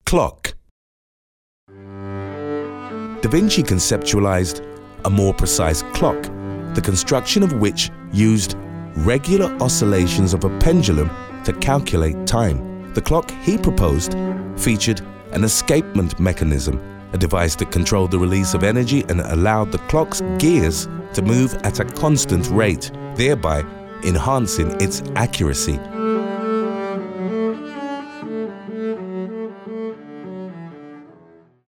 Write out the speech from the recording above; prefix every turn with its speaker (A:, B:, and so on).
A: Clock. Da Vinci conceptualized a more precise clock, the construction of which used regular oscillations of a pendulum to calculate time. The clock he proposed featured an escapement mechanism, a device that controlled the release of energy and allowed the clock's gears to move at a constant rate, thereby enhancing its accuracy.